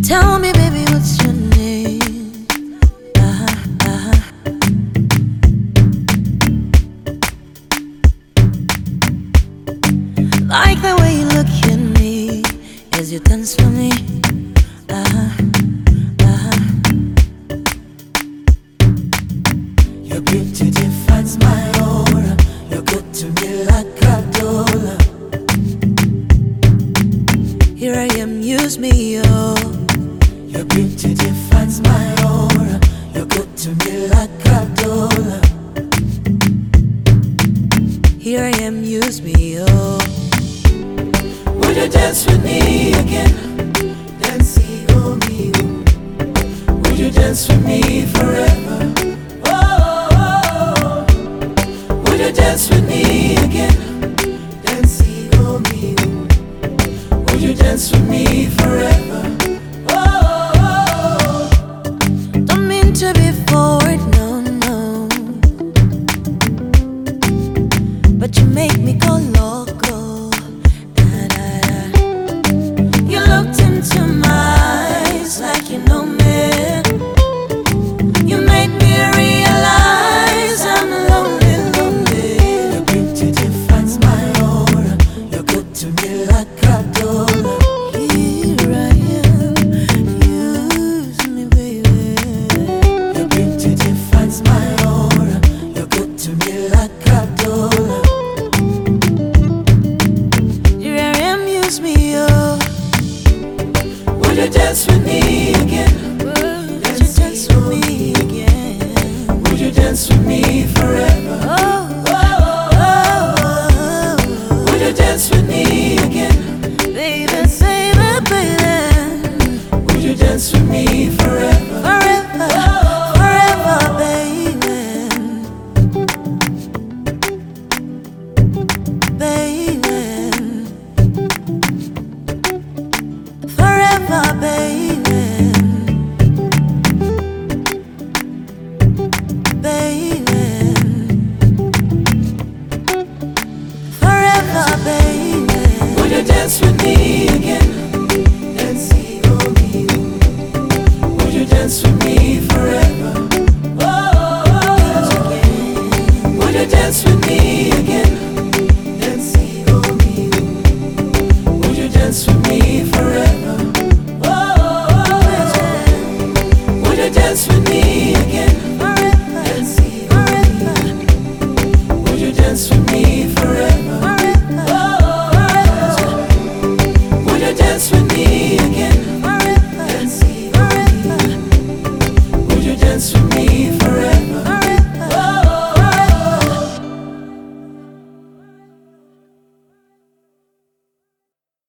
Tell me, baby, what's your name? Like the way you look at me as you dance for me. Your beauty defines my aura. You're good to me like a dollar. Here I am, use me, oh. Your beauty defines my aura. You're good to me like a dollar. Here I am, use me, oh. Would you dance with me again? Dance conmigo. Would you dance with me forever? Oh, would you dance with me again? Dance conmigo. Would you dance with me forever? Oh, Don't mean to be forward, no, no, but you make me go loco. Da, da, da. You looked into my eyes like you know me. You make me realize I'm lonely, lonely. your beauty defines my aura. You're good to me like a dollar. Here I am, use me, baby. Your beauty defines my aura. You're good to me like a dollar. Here I am, use me, oh. Would you dance with me again? Would you dance with me again? Would you dance with me